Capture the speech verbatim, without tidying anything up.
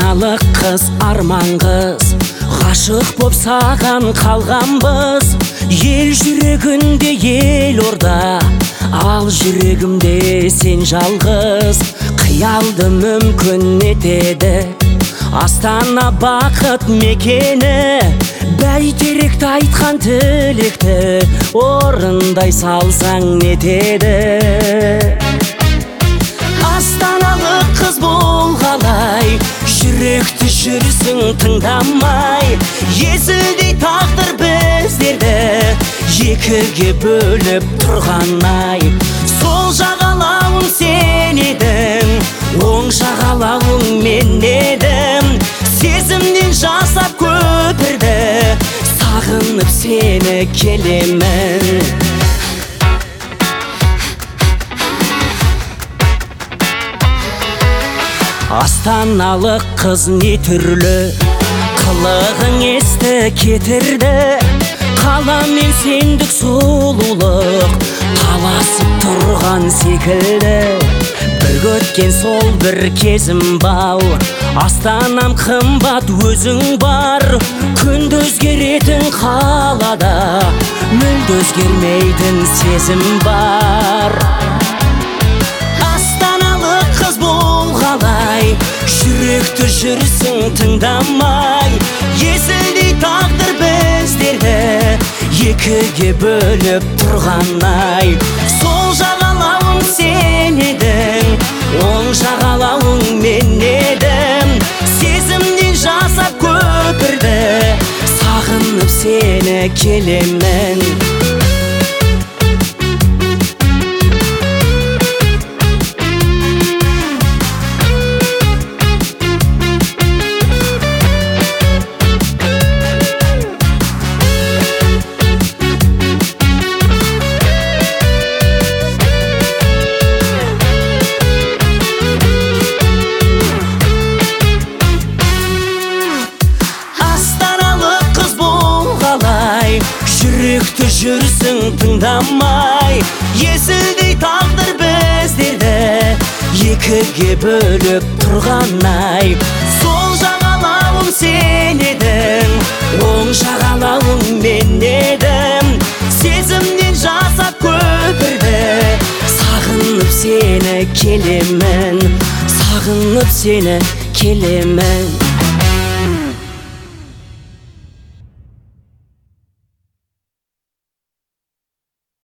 Астаналық қыз арман қыз, ғашық боп саған қалғанбыз. Ел жүрегінде ел орда, ал жүрегімде сен жалғыз. Қиялды мүмкін етеді Астана бақыт мекені. Бәйтеректі айтқан тілекті орындай салсаң нетеді. Астаналық қыз болғалай, жүректі жүрсің тыңдамай. Есілдей тағдыр біздерді екіге бөліп тұрғанай. Сол жағалауың сен едің, оң жағалауың мен едім. Сезімнен жасап көпірді, сағынып сені келемін. Астаналық қыз не түрлі, қылығың есті кетірді. Қала мен сендік сұлулық таласып тұрған секілді. Бір өткен сол бір кезім бал, Астанам қымбат өзің бар. Күнді өзгеретін қалада мүлде өзгермейтін сезім бар. Астаналық қыз болғалай, жүректі жүрсің тыңдамай. Есілдей тағдыр біздерді екіге бөліп тұрғанай. Сол жағалауың сен едің, оң жағалауың мен едім. Сезімнен жасап көпірді, сағынып сені келемін. Жүректі жүрсің тыңдамай. Есілдей тағдыр біздерді екіге бөліп тұрғанай. Сол жағалауың сен едің, оң жағалауың мен едім. Сезімнен жасап көпірді, сағынып сені келемін. Сағынып сені келемін.